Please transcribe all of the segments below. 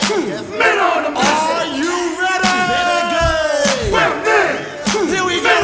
Men on a mission. Are you ready? We're men. Here we go.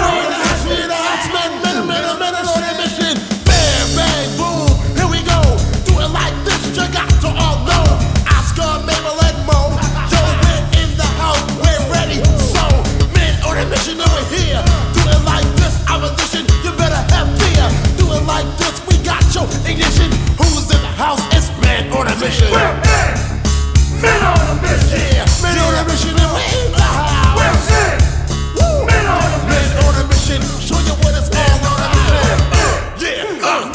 Men on a mission. Bang, bang, boom. Here we go. Do it like this. You got to all know. Oscar, Mabel, and Mo. Yo, we're in the house. We're ready. So, men on a mission over here. Do it like this. Opposition. You better have fear. Do it like this. We got your ignition. Who's in the house? It's men on a mission. We're men. Men on a mission. Yeah, men on a mission. And we're in the house. We're men. Woo. Men on a Men mission. on a mission. Show you what it's all on a mission. Yeah,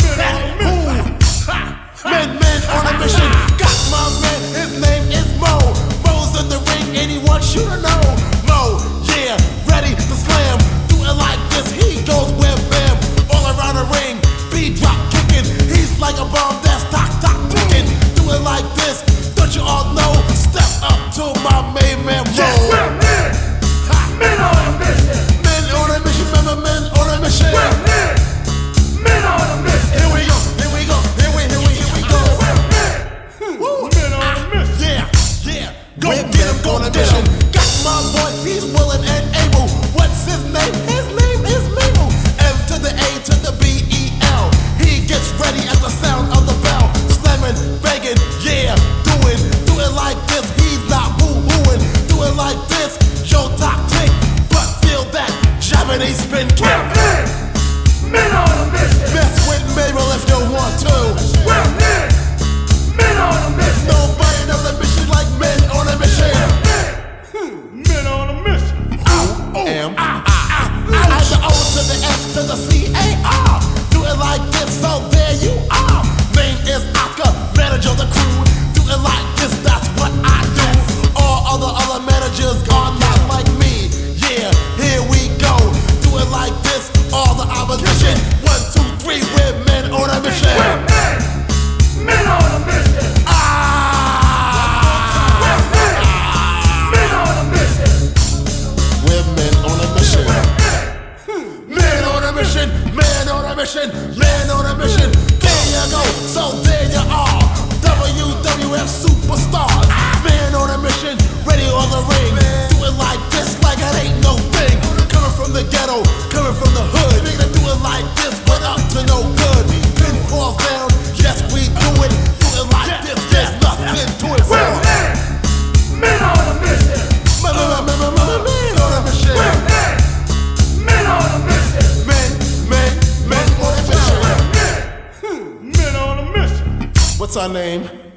men on a mission. Got my man, his name is Mo. Mo's in the ring and he wants you to know. Mo, yeah, ready to slam. Do it like this, he goes wham bam. All around the ring, beat drop kicking. He's like a bomb that's tock ticking. Do it like this, don't you all know? Step up to my main man Mo. Yes, we're men. Men on a mission. Men on a mission, remember men on a mission. We're men. Men on a mission. Here we go, here we go, here we go. We're men. Woo. Men on a mission. Yeah, go get him, go to mission. Got my boy, he's willing and able. What's his name? His name is Mabel. M to the A to the B-E-L. He gets ready at the sound of the bell. Slamming, banging, yeah, do it like this. He's not woo-wooing. Do it like this, yo, top tick. But feel that Japanese spin kick. We're men. Men on a mission. Mess with Mabel if you want to. We're men. Men on a mission. Nobody knows a mission like men on a mission. Men on a mission. I the O to the S to the C-A-R. Do it like this, so there you are. Name is Oscar, manager the crew. Do it like this, that's what I do. All other managers are not like me. Yeah, here we go. Do it like this, all the opposition. 1, 2, 3, we're men on a mission. We're men. Men on a mission. We're men. Men on a mission. We're men on a mission. Men on a mission, men on a mission, men on a mission. There you go, so there you are. WWF superstars. Men on a mission, ready on the ring. Do it like this, like it ain't no thing. Coming from the ghetto, coming from the hood. Nigga, do it like this, but up to no good. Pin falls down, yes we do it. Do it like this, there's nothing to it. We're men. Men on a mission. Men on a mission. We're men. Men on a mission. Men on a mission. Men on a mission. What's our name?